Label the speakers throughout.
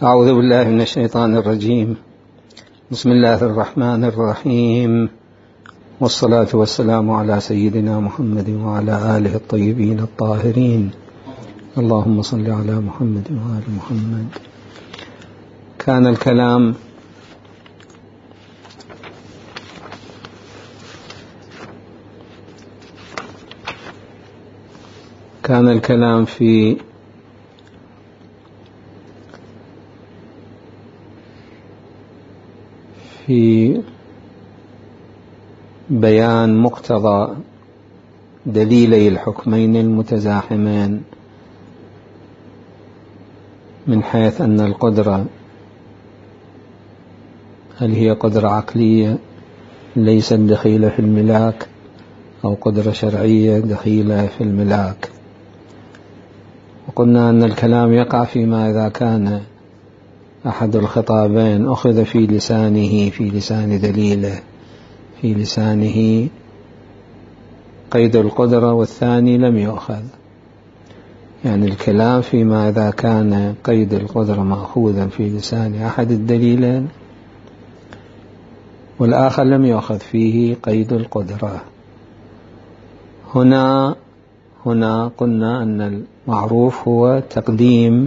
Speaker 1: أعوذ بالله من الشيطان الرجيم. بسم الله الرحمن الرحيم، والصلاة والسلام على سيدنا محمد وعلى آله الطيبين الطاهرين. اللهم صل على محمد وآل محمد. كان الكلام في بيان مقتضى دليلي الحكمين المتزاحمين، من حيث أن القدرة هل هي قدرة عقلية ليست دخيلة في الملاك، أو قدرة شرعية دخيلة في الملاك. وقلنا أن الكلام يقع فيما إذا كان أحد الخطابين أخذ في لسانه، في لسان دليله، في لسانه قيد القدرة، والثاني لم يؤخذ. يعني الكلام فيما إذا كان قيد القدرة مأخوذا في لسان أحد الدليلين والآخر لم يؤخذ فيه قيد القدرة. هنا قلنا أن المعروف هو تقديم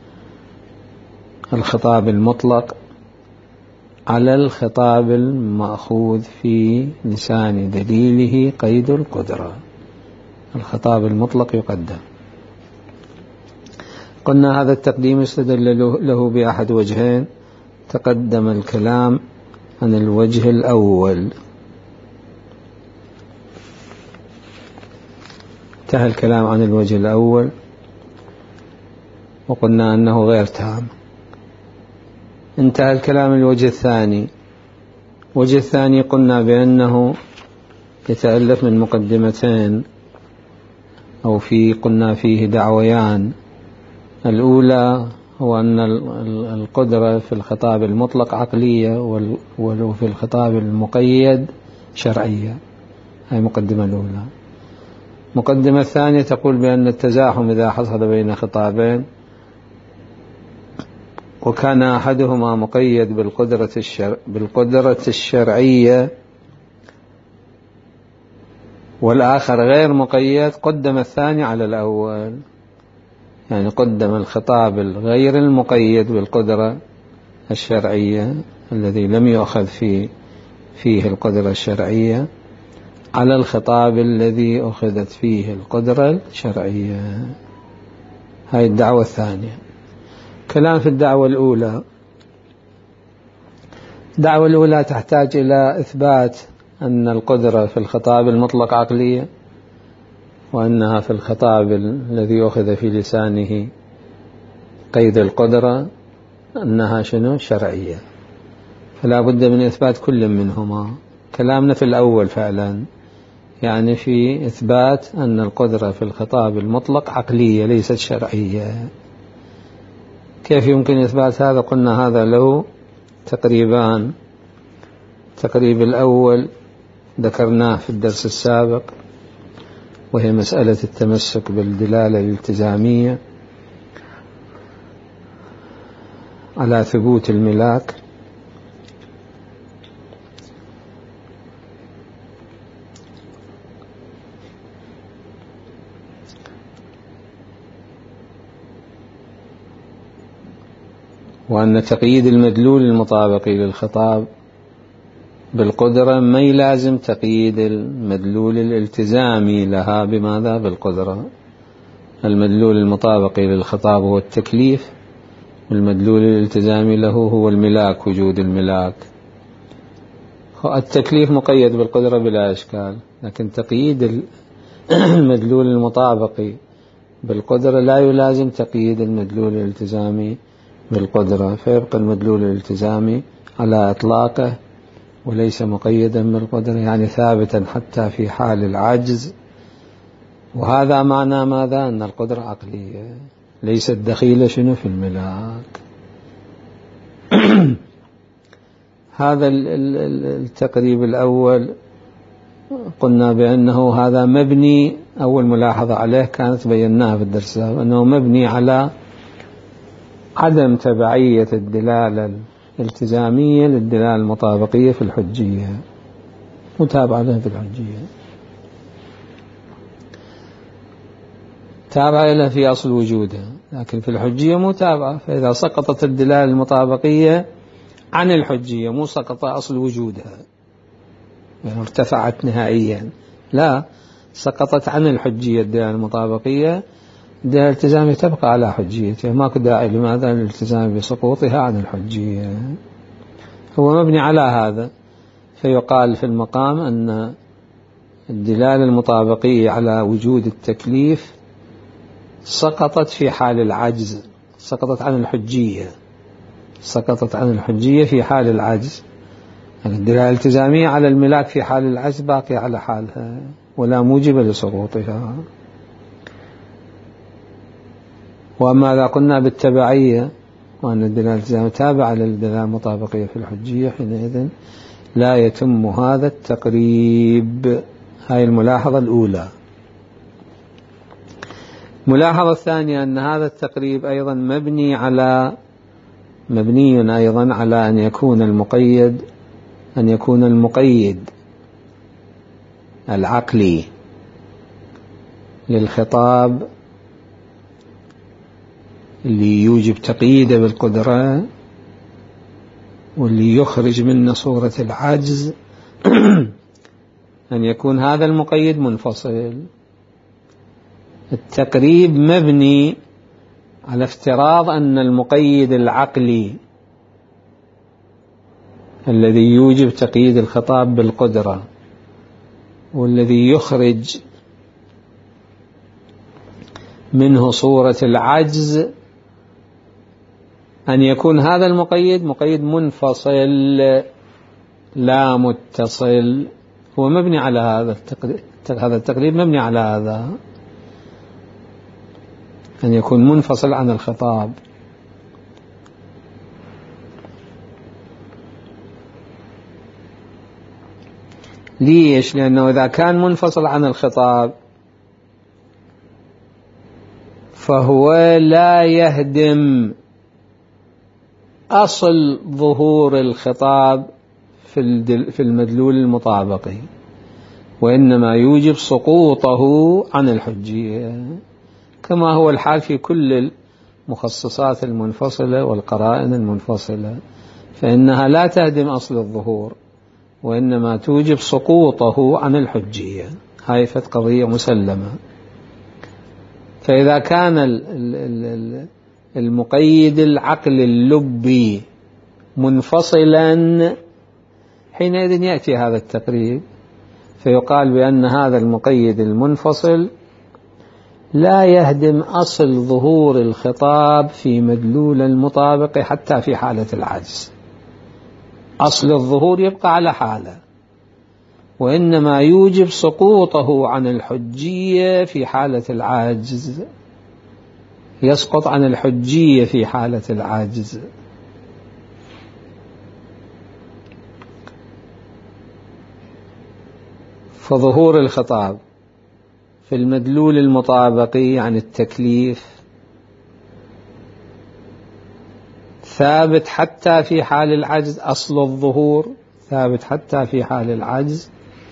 Speaker 1: الخطاب المطلق على الخطاب المأخوذ في لسان دليله قيد القدرة. الخطاب المطلق يقدم. قلنا هذا التقديم استدل له بأحد وجهين. تقدم الكلام عن الوجه الأول، انتهى الكلام عن الوجه الأول وقلنا أنه غير تام. انتهى الكلام الوجه الثاني. الوجه الثاني قلنا بأنه يتألف من مقدمتين، أو قلنا فيه دعويان. الأولى هو أن القدرة في الخطاب المطلق عقلية، ولو في الخطاب المقيد شرعية. هذه مقدمة الأولى. مقدمة الثانية تقول بأن التزاحم إذا حصل بين خطابين وكان أحدهما مقيد بالقدرة الشرعية والآخر غير مقيد، قدم الثاني على الأول. يعني قدم الخطاب الغير المقيد بالقدرة الشرعية الذي لم يؤخذ فيه القدرة الشرعية على الخطاب الذي أخذت فيه القدرة الشرعية. هاي الدعوة الثانية. كلام في الدعوة الأولى. الدعوة الأولى تحتاج إلى إثبات أن القدرة في الخطاب المطلق عقلية، وأنها في الخطاب الذي أخذ في لسانه قيد القدرة أنها شرعية. فلا بد من إثبات كل منهما. كلامنا في الأول فعلا يعني في إثبات أن القدرة في الخطاب المطلق عقلية ليست شرعية. كيف يمكن إثبات هذا؟ قلنا هذا له تقريبان. التقريب الأول ذكرناه في الدرس السابق، وهي مسألة التمسك بالدلالة الالتزامية على ثبوت الملاك. وأن تقييد المدلول المطابق للخطاب بالقدرة ما يلازم تقييد المدلول الالتزامي لها بماذا؟ بالقدرة. المدلول المطابق للخطاب هو التكليف، والمدلول الالتزامي له هو الملاك، وجود الملاك. التكليف مقيد بالقدرة بلا إشكال، لكن تقييد المدلول المطابق بالقدرة لا يلازم تقييد المدلول الالتزامي بالقدرة، فيبقى المدلول الالتزامي على إطلاقه وليس مقيدا بالقدرة، يعني ثابتا حتى في حال العجز. وهذا معنى ماذا؟ أن القدرة عقلية ليست دخيلة في الملاك. هذا التقريب الأول قلنا بأنه هذا مبني. أول ملاحظة عليه كانت بيناها في الدرس، أنه مبني على عدم تبعية الدلالة الالتزامية للدلالة المطابقية في الحجية، متابعة لها في الحجية، تابعة لها في أصل وجودها، لكن في الحجية متابعة. فإذا سقطت الدلالة المطابقية عن الحجية، مو سقط أصل وجودها يعني ارتفعت نهائيا، لا، سقطت عن الحجية الدلالة المطابقية، الدلالة الالتزامية تبقى على حجيتها، ماكو داعي لماذا الالتزام بسقوطها عن الحجية. هو مبني على هذا، فيقال في المقام أن الدلالة المطابقية على وجود التكليف سقطت في حال العجز، سقطت عن الحجية، سقطت عن الحجية في حال العجز. يعني الدلالة الالتزامية على الملاك في حال العجز باقي على حالها ولا موجب لسقوطها. وأما إذا قلنا بالتبعية وأن الدلالة الالتزامية تابعة للدلالة المطابقية في الحجية، حينئذ لا يتم هذا التقريب. هاي الملاحظة الأولى. الملاحظة الثانية أن هذا التقريب أيضا مبني أيضا على أن يكون المقيد العقلي للخطاب اللي يوجب تقييده بالقدرة واللي يخرج منه صورة العجز أن يكون هذا المقيد منفصل. التقريب مبني على افتراض أن المقيد العقلي الذي يوجب تقييد الخطاب بالقدرة والذي يخرج منه صورة العجز، أن يكون هذا المقيد مقيد منفصل لا متصل. هو مبني على هذا التقريب مبني على هذا، أن يكون منفصل عن الخطاب. ليش؟ لأنه إذا كان منفصل عن الخطاب فهو لا يهدم أصل ظهور الخطاب في المدلول المطابقي، وإنما يوجب سقوطه عن الحجية، كما هو الحال في كل المخصصات المنفصلة والقرائن المنفصلة، فإنها لا تهدم أصل الظهور وإنما توجب سقوطه عن الحجية. هاي قضية مسلمة. فإذا كان المقيد العقل اللبي منفصلا، حينئذ يأتي هذا التقريب فيقال بأن هذا المقيد المنفصل لا يهدم أصل ظهور الخطاب في مدلول المطابق حتى في حالة العجز. أصل الظهور يبقى على حاله، وإنما يوجب سقوطه عن الحجية في حالة العجز، يسقط عن الحجية في حالة العجز. فظهور الخطاب في المدلول المطابقي عن التكليف ثابت حتى في حال العجز، أصل الظهور ثابت حتى في حال العجز،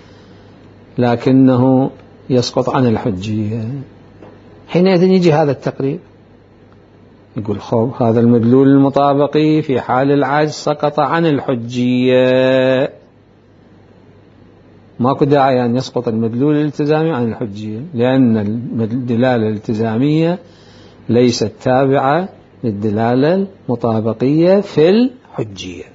Speaker 1: لكنه يسقط عن الحجية. حينئذ يجي هذا التقريب يقول خب هذا المدلول المطابقي في حال العجز سقط عن الحجية، ماكو داعي أن يسقط المدلول الالتزامي عن الحجية، لأن الدلالة الالتزامية ليست تابعة للدلالة المطابقية في الحجية.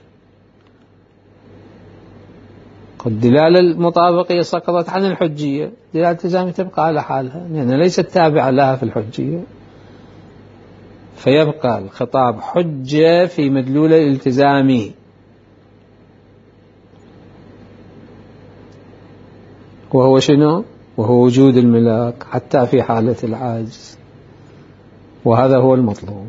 Speaker 1: الدلالة المطابقية سقطت عن الحجية، الدلالة الالتزامية تبقى على حالها لأنها ليست تابعة لها في الحجية، فيبقى الخطاب حجة في مدلول الالتزامي. وهو شنو؟ وهو وجود الملاك حتى في حالة العاجز، وهذا هو المطلوب.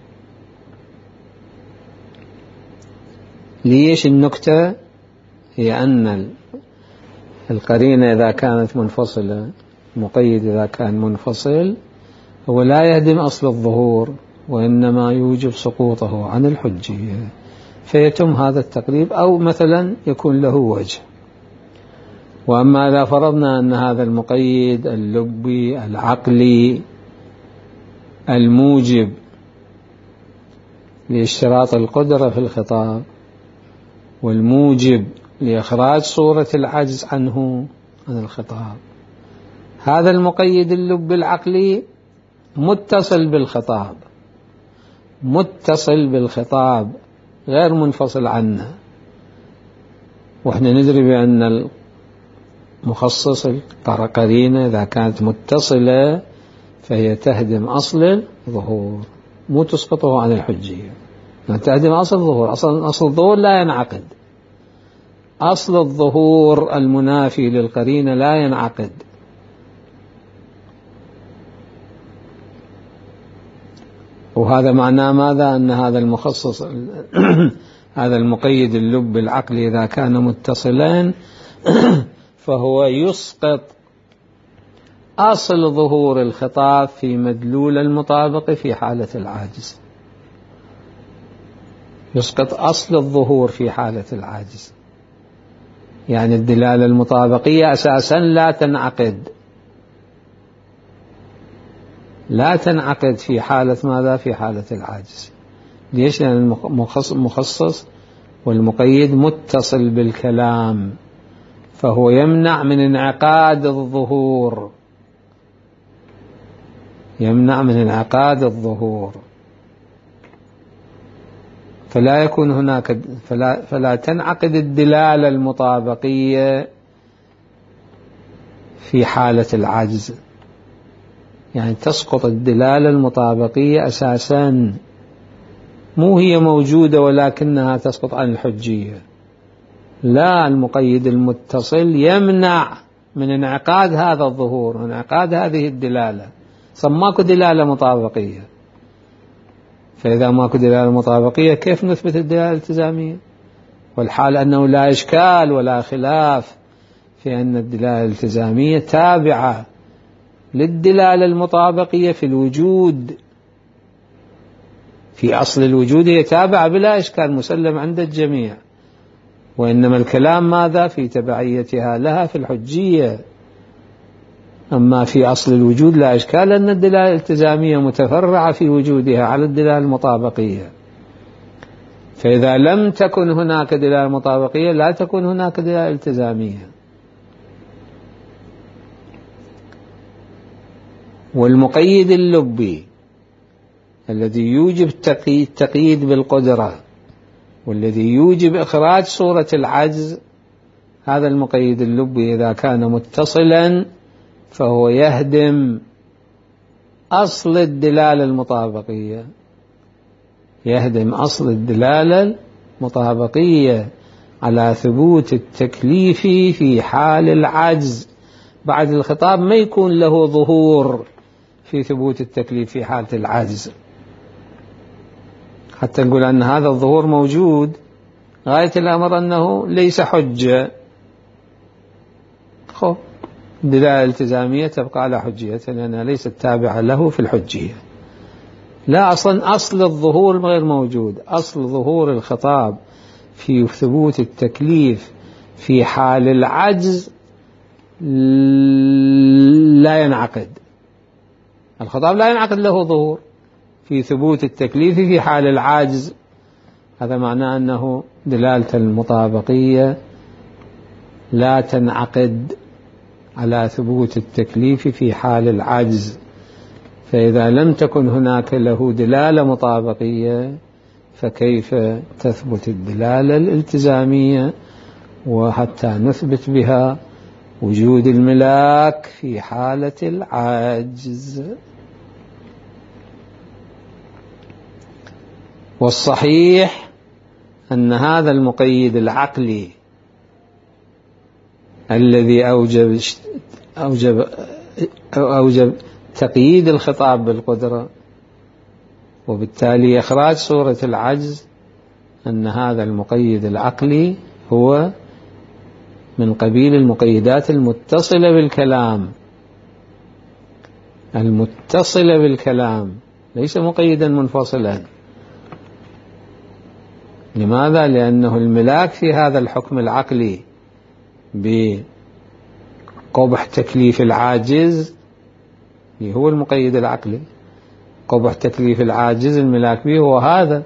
Speaker 1: ليش النكتة؟ هي أن القرينة إذا كانت منفصلة، مقيد إذا كان منفصل، هو لا يهدم أصل الظهور وإنما يوجب سقوطه عن الحجية، فيتم هذا التقريب، أو مثلا يكون له وجه. وأما إذا فرضنا أن هذا المقيد اللبي العقلي الموجب لاشتراط القدرة في الخطاب والموجب لإخراج صورة العجز عنه عن الخطاب، هذا المقيد اللبي العقلي متصل بالخطاب، متصل بالخطاب غير منفصل عنه. وإحنا ندري بأن المخصص القرينة إذا كانت متصلة فهي تهدم أصل الظهور، مو تسقطه عن الحجية، يعني تهدم أصل الظهور. أصل الظهور لا ينعقد، أصل الظهور المنافي للقرينة لا ينعقد. وهذا معناه ماذا؟ أن هذا المخصص هذا المقيد اللب العقلي إذا كان متصلين فهو يسقط أصل ظهور الخطاب في مدلول المطابق في حالة العاجز، يسقط أصل الظهور في حالة العاجز. يعني الدلالة المطابقية أساسا لا تنعقد، لا تنعقد في حالة ماذا؟ في حالة العاجز. ليش؟ لأن المخصص والمقيد متصل بالكلام، فهو يمنع من انعقاد الظهور، يمنع من انعقاد الظهور، فلا يكون هناك فلا تنعقد الدلالة المطابقية في حالة العجز. يعني تسقط الدلالة المطابقية أساسا، مو هي موجودة ولكنها تسقط عن الحجية. لا، المقيد المتصل يمنع من انعقاد هذا الظهور وانعقاد هذه الدلالة، ماكو دلالة مطابقية. فإذا ماكو دلالة مطابقية كيف نثبت الدلالة الالتزامية؟ والحال أنه لا إشكال ولا خلاف في أن الدلالة الالتزامية تابعة للدلالة المطابقية في الوجود، في أصل الوجود هي تابعة بلا إشكال مسلم عند الجميع، وإنما الكلام ماذا؟ في تبعيتها لها في الحجية. أما في أصل الوجود لا إشكال أن الدلالة الالتزامية متفرعة في وجودها على الدلالة المطابقية. فإذا لم تكن هناك دلالة مطابقية لا تكون هناك دلالة التزامية. والمقيد اللبي الذي يوجب التقييد بالقدرة والذي يوجب إخراج صورة العجز، هذا المقيد اللبي إذا كان متصلا فهو يهدم أصل الدلالة المطابقية، يهدم أصل الدلالة المطابقية على ثبوت التكليف في حال العجز. بعد الخطاب ما يكون له ظهور في ثبوت التكليف في حالة العجز، حتى نقول أن هذا الظهور موجود، غاية الأمر أنه ليس حجة. الدلالة الالتزامية تبقى على حجية لأنها ليست تابعة له في الحجية. لا، أصل الظهور غير موجود، أصل ظهور الخطاب في ثبوت التكليف في حال العجز لا ينعقد، الخطاب لا ينعقد له ظهور في ثبوت التكليف في حال العجز. هذا معناه أنه دلالة المطابقية لا تنعقد على ثبوت التكليف في حال العجز. فإذا لم تكن هناك له دلالة مطابقية فكيف تثبت الدلالة الالتزامية وحتى نثبت بها وجود الملاك في حالة العجز؟ والصحيح أن هذا المقيد العقلي الذي أوجب تقييد الخطاب بالقدرة وبالتالي إخراج صورة العجز، أن هذا المقيد العقلي هو من قبيل المقيدات المتصلة بالكلام، المتصلة بالكلام ليس مقيدا منفصلا. لماذا؟ لأنه الملاك في هذا الحكم العقلي بقبح تكليف العاجز هو المقيد العقلي. قبح تكليف العاجز الملاك به هو هذا،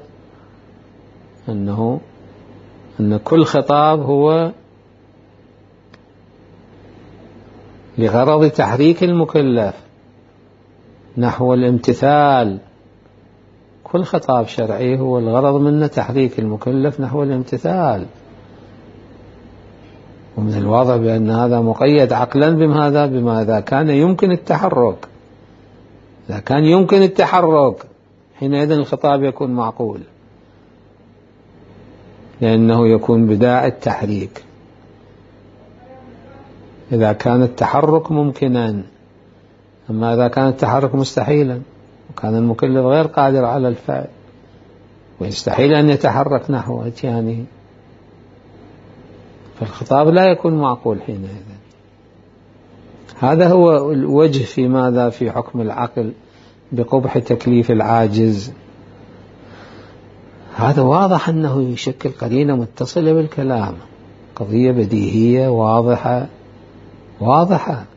Speaker 1: أن كل خطاب هو لغرض تحريك المكلف نحو الامتثال. كل خطاب شرعي هو الغرض منه تحريك المكلف نحو الامتثال، ومن الواضح بأن هذا مقيد عقلا بما إذا كان يمكن التحرك. إذا كان يمكن التحرك حينئذ الخطاب يكون معقول، لأنه يكون بداء التحريك. إذا كان التحرك ممكنا، أما إذا كان التحرك مستحيلا وكان المكلف غير قادر على الفعل ويستحيل أن يتحرك نحو إتيانه، فالخطاب لا يكون معقول حينئذ. هذا هو الوجه في ماذا؟ في حكم العقل بقبح تكليف العاجز. هذا واضح أنه يشكل قرينة متصلة بالكلام، قضية بديهية واضحة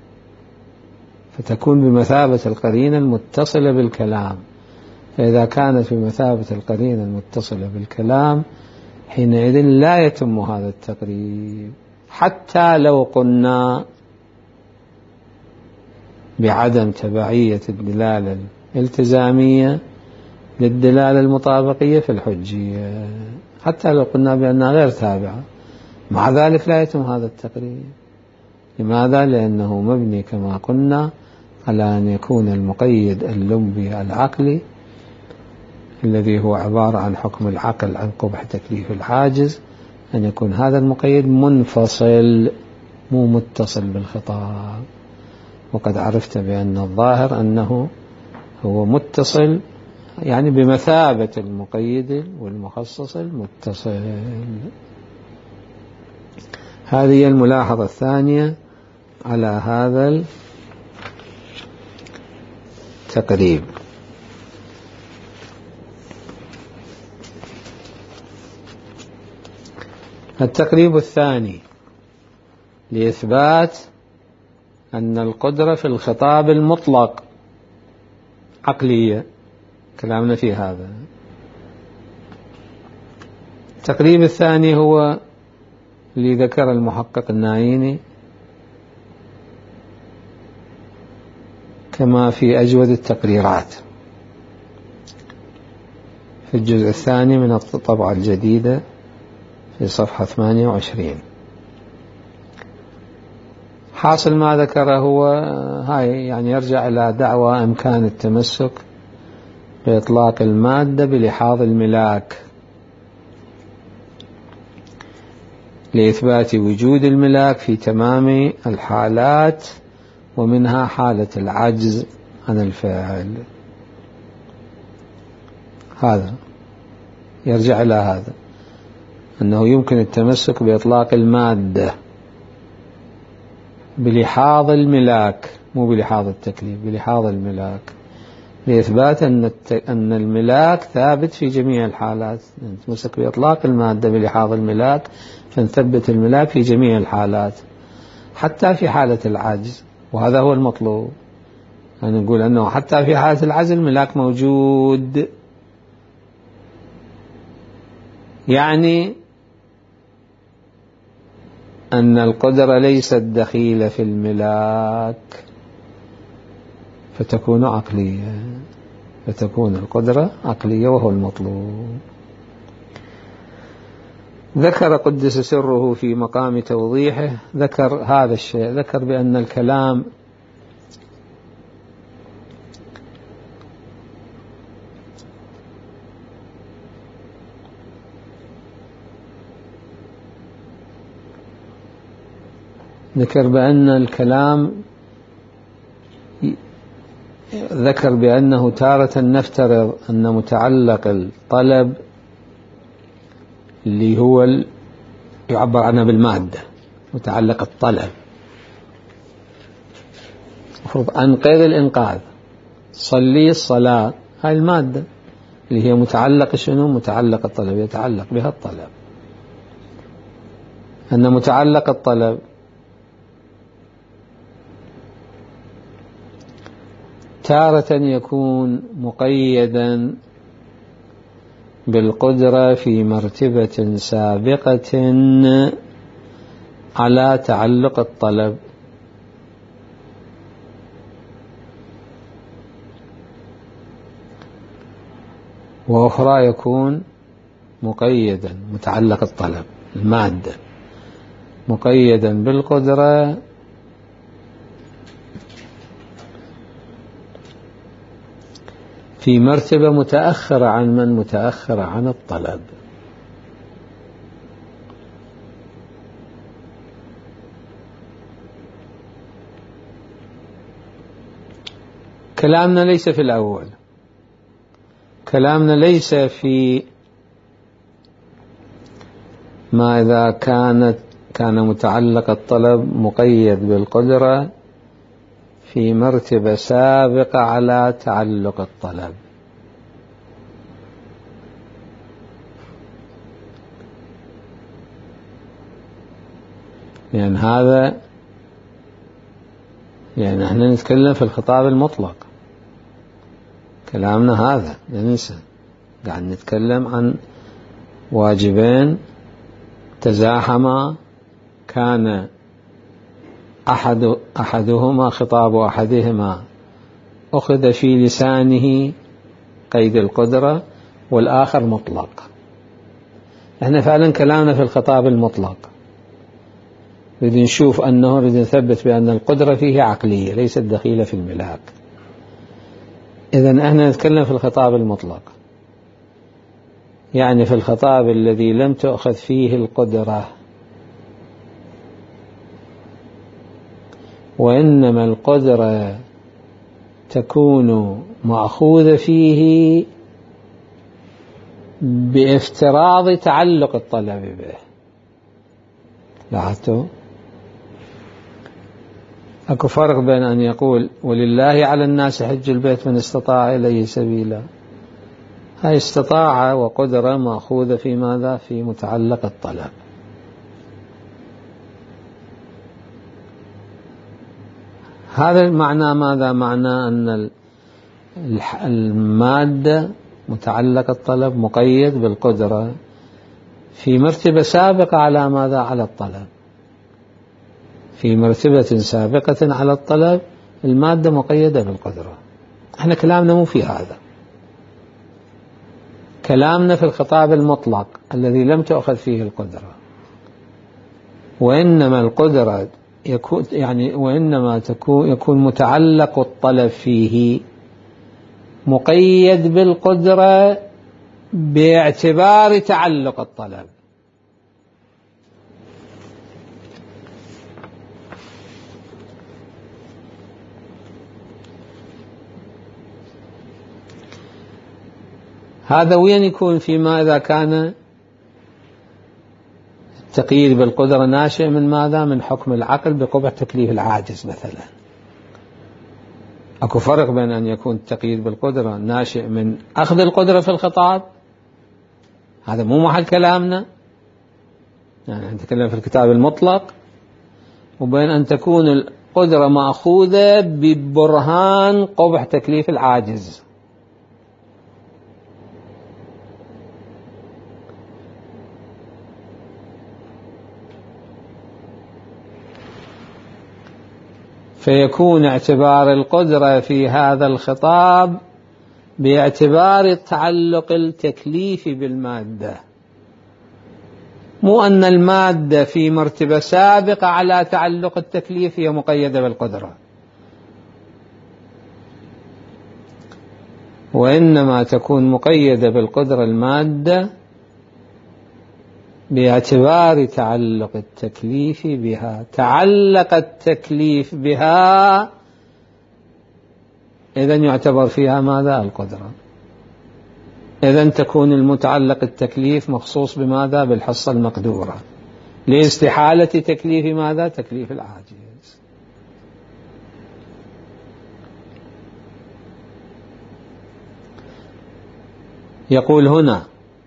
Speaker 1: فتكون بمثابة القرينة المتصلة بالكلام. فإذا كانت بمثابة القرينة المتصلة بالكلام حينئذ لا يتم هذا التقريب، حتى لو قلنا بعدم تبعية الدلالة الالتزامية للدلالة المطابقية في الحجية، حتى لو قلنا بأنها غير تابعة، مع ذلك لا يتم هذا التقريب. لماذا؟ لأنه مبني كما قلنا على أن يكون المقيد اللمبي العقلي الذي هو عبارة عن حكم العقل عن قبح تكليف العاجز، أن يكون هذا المقيد منفصل مو متصل بالخطاب. وقد عرفت بأن الظاهر أنه هو متصل، يعني بمثابة المقيد والمخصص المتصل. هذه الملاحظة الثانية على هذا التقريب. التقريب الثاني لإثبات أن القدرة في الخطاب المطلق عقلية، كلامنا في هذا. التقريب الثاني هو اللي ذكر المحقق النايني كما في أجود التقريرات في الجزء الثاني من الطبعة الجديدة في صفحة 28. حاصل ما ذكره هو هاي يعني يرجع إلى دعوى إمكان التمسك بإطلاق المادة بلحاظ الملاك لإثبات وجود الملاك في تمام الحالات، ومنها حالة العجز عن الفعل. هذا يرجع إلى هذا، أنه يمكن التمسك بإطلاق المادة بلحاظ الملاك، مو بلحاظ التكليف، بلحاظ الملاك، لإثبات أن الملاك ثابت في جميع الحالات. نتمسك بإطلاق المادة بلحاظ الملاك فنثبت الملاك في جميع الحالات حتى في حالة العجز، وهذا هو المطلوب. يعني نقول أنه حتى في حالة العجز الملاك موجود، يعني أن القدرة ليست دخيلة في الملاك فتكون عقلية، فتكون القدرة عقلية وهو المطلوب. ذكر قدس سره في مقام توضيحه، ذكر هذا الشيء، ذكر بأن الكلام ذكر بأنه تارة نفترض أن متعلق الطلب اللي هو يعبر عنه بالمادة، متعلق الطلب المفروض أنقذ الإنقاذ، صلي الصلاة، هاي المادة اللي هي متعلق شنو؟ متعلق الطلب، يتعلق بها الطلب. أن متعلق الطلب تارة يكون مقيدا بالقدرة في مرتبة سابقة على تعلق الطلب، وأخرى يكون مقيدا متعلق الطلب المادة مقيدا بالقدرة في مرتبة متأخرة عن من؟ متأخرة عن الطلب. كلامنا ليس في الأول، كلامنا ليس في ما إذا كان متعلق الطلب مقيد بالقدرة في مرتبة سابقة على تعلق الطلب. يعني هذا يعني احنا نتكلم في الخطاب المطلق، كلامنا هذا لا ننسى، قاعد نتكلم عن واجبين تزاحما، كان أحدهما خطاب أحدهما أخذ في لسانه قيد القدرة والآخر مطلق. احنا فعلا كلامنا في الخطاب المطلق، نريد نشوف أنه نريد نثبت بأن القدرة فيه عقلية ليست دخيلة في الملاك. إذن احنا نتكلم في الخطاب المطلق، يعني في الخطاب الذي لم تؤخذ فيه القدرة، وإنما القدرة تكون مأخوذة فيه بافتراض تعلق الطلب به. لاحظتوا؟ أكو فرق بين أن يقول ولله على الناس حج البيت من استطاع إليه سبيلا، هاي استطاعة وقدرة مأخوذة في ماذا؟ في متعلق الطلب. هذا المعنى ماذا؟ معنى أن المادة متعلق الطلب مقيد بالقدرة في مرتبة سابقة على ماذا؟ على الطلب. في مرتبة سابقة على الطلب المادة مقيدة بالقدرة. احنا كلامنا مو في هذا، كلامنا في الخطاب المطلق الذي لم تؤخذ فيه القدرة، وإنما القدرة يكون متعلق الطلب فيه مقيد بالقدرة باعتبار تعلق الطلب. هذا وين يكون؟ فيما إذا كان التقييد بالقدرة ناشئ من ماذا؟ من حكم العقل بقبح تكليف العاجز مثلا. أكو فرق بين أن يكون التقييد بالقدرة ناشئ من أخذ القدرة في الخطاب، هذا مو محل كلامنا، يعني نتكلم في الكتاب المطلق، وبين أن تكون القدرة مأخوذة ببرهان قبح تكليف العاجز. فيكون اعتبار القدرة في هذا الخطاب باعتبار تعلق التكليف بالمادة، مو أن المادة في مرتبة سابقة على تعلق التكليف هي مقيدة بالقدرة، وإنما تكون مقيدة بالقدرة المادة باعتبار تعلق التكليف بها. تعلق التكليف بها إذن يعتبر فيها ماذا؟ القدرة. إذن تكون المتعلق التكليف مخصوص بماذا؟ بالحصة المقدورة لاستحالة تكليف ماذا؟ تكليف العاجز. يقول هنا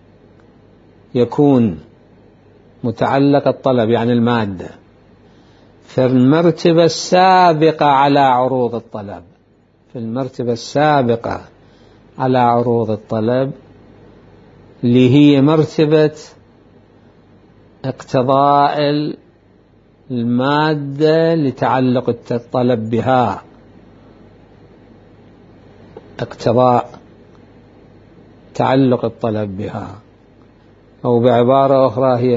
Speaker 1: يكون متعلق الطلب يعني المادة في المرتبة السابقة على عروض الطلب، في المرتبة السابقة على عروض الطلب اللي هي مرتبة اقتضاء المادة لتعلق الطلب بها، اقتضاء تعلق الطلب بها، أو بعبارة أخرى هي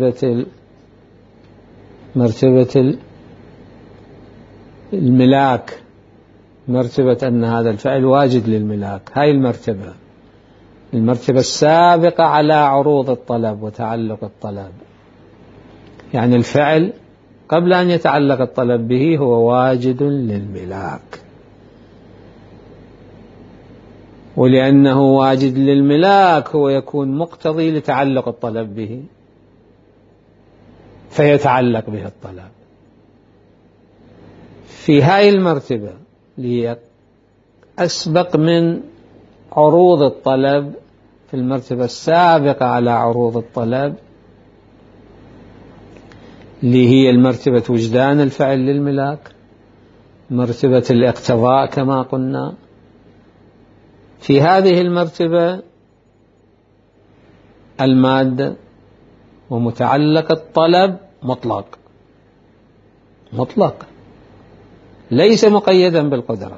Speaker 1: مرتبة الملاك، مرتبة أن هذا الفعل واجد للملاك. هاي المرتبة السابقة على عروض الطلب وتعلق الطلب، يعني الفعل قبل أن يتعلق الطلب به هو واجد للملاك، ولأنه واجد للملاك هو يكون مقتضي لتعلق الطلب به فيتعلق به الطلب. في هاي المرتبة اللي أسبق من عروض الطلب، في المرتبة السابقة على عروض الطلب اللي هي المرتبة وجدان الفعل للملاك، مرتبة الاقتضاء كما قلنا، في هذه المرتبة المادة ومتعلق الطلب مطلق ليس مقيدا بالقدرة.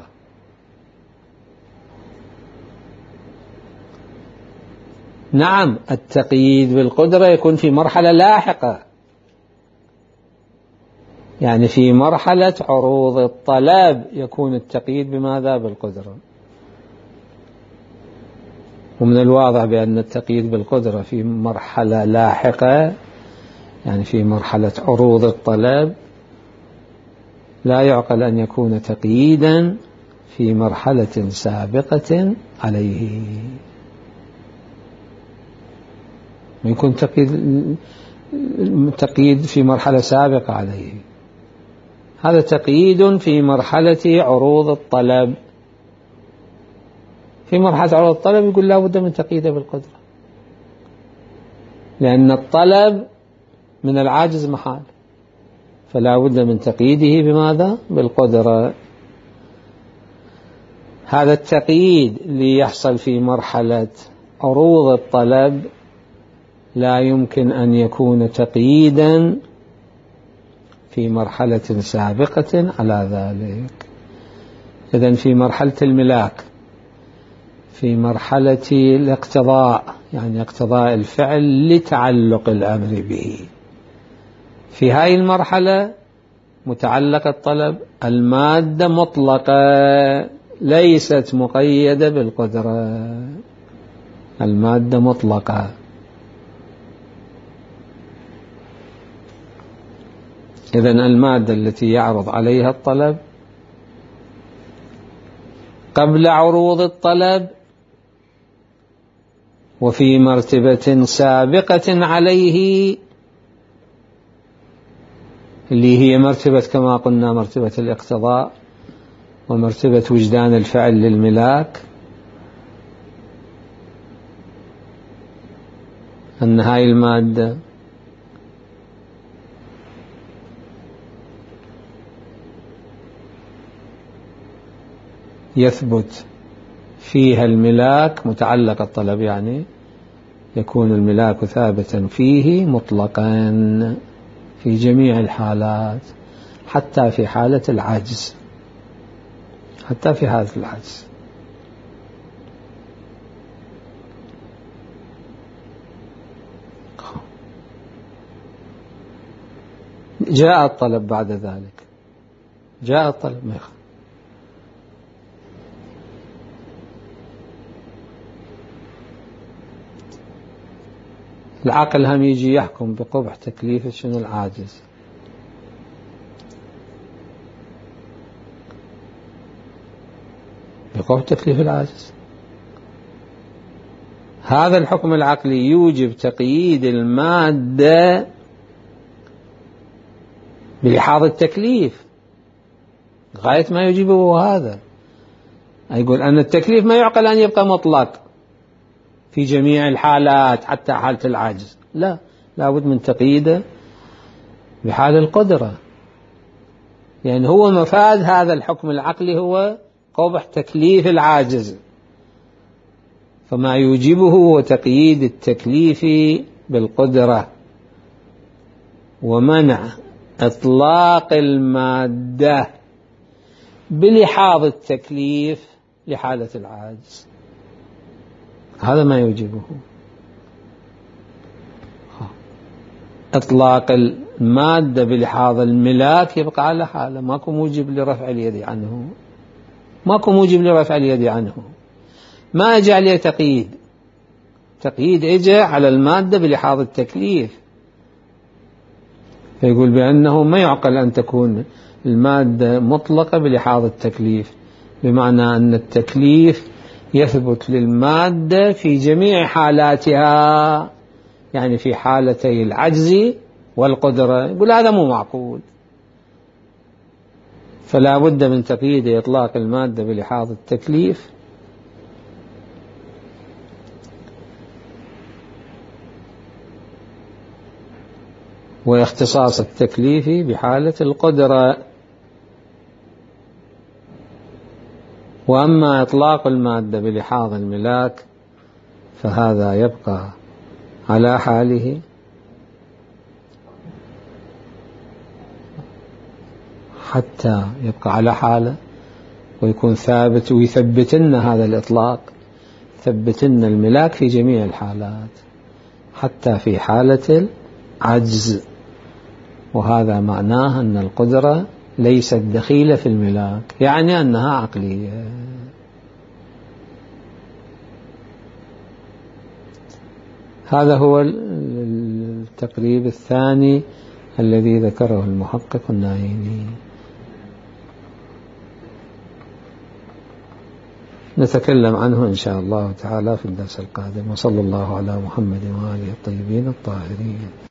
Speaker 1: نعم التقييد بالقدرة يكون في مرحلة لاحقة، يعني في مرحلة عروض الطلب يكون التقييد بماذا؟ بالقدرة. ومن الواضح بأن التقييد بالقدرة في مرحلة لاحقة، يعني في مرحلة عروض الطلب، لا يعقل أن يكون تقييدا في مرحلة سابقة عليه، يكون تقييد في مرحلة سابقة عليه، هذا تقييد في مرحلة عروض الطلب. في مرحلة عروض الطلب يقول لا بد من تقييده بالقدرة، لأن الطلب من العاجز محال، فلا بد من تقييده بماذا؟ بالقدرة. هذا التقييد اللي يحصل في مرحلة عروض الطلب لا يمكن أن يكون تقييدا في مرحلة سابقة على ذلك. إذن في مرحلة الملاك، في مرحلة الاقتضاء يعني اقتضاء الفعل لتعلق الأمر به، في هذه المرحلة متعلق الطلب المادة مطلقة ليست مقيدة بالقدرة، المادة مطلقة. إذن المادة التي يعرض عليها الطلب قبل عروض الطلب وفي مرتبة سابقة عليه اللي هي مرتبة كما قلنا مرتبة الاقتضاء ومرتبة وجدان الفعل للملاك، أن هاي المادة يثبت فيها الملاك متعلق الطلب، يعني يكون الملاك ثابتا فيه مطلقا في جميع الحالات، حتى في حالة العجز، حتى في حالة العجز. جاء الطلب بعد ذلك، جاء الطلب ما يخالف. العقل هم يجي يحكم بقبح تكليف شنو العاجز، بقبح تكليف العاجز. هذا الحكم العقلي يوجب تقييد المادة بلحاظ التكليف، غاية ما يجيبه هذا، يقول أن التكليف ما يعقل أن يبقى مطلق، في جميع الحالات حتى حالة العجز، لا، لابد من تقييده بحال القدرة. يعني هو مفاد هذا الحكم العقلي هو قبح تكليف العاجز، فما يوجبه هو تقييد التكليف بالقدرة ومنع إطلاق المادة بلحاظ التكليف لحالة العاجز، هذا ما يوجبه. إطلاق المادة بلحاظ الملاك يبقى على حاله، ماكو موجب لرفع اليد عنه، ماكو موجب لرفع اليد عنه، ما اجى عليه تقييد اجى على المادة بلحاظ التكليف، فيقول بأنه ما يعقل أن تكون المادة مطلقة بلحاظ التكليف، بمعنى أن التكليف يثبت للمادة في جميع حالاتها، يعني في حالتي العجز والقدرة، يقول هذا مو معقول. فلا بد من تقييد إطلاق المادة بلحاظ التكليف واختصاص التكليف بحالة القدرة. وأما إطلاق المادة بلحاظ الملاك فهذا يبقى على حاله حتى يبقى على حاله ويكون ثابت، ويثبتن هذا الإطلاق، ثبتن الملاك في جميع الحالات حتى في حالة العجز، وهذا معناه أن القدرة ليست دخيلة في الملاك، يعني أنها عقلية. هذا هو التقريب الثاني الذي ذكره المحقق النايني. نتكلم عنه إن شاء الله تعالى في الدرس القادم، وصلى الله على محمد وآله الطيبين الطاهرين.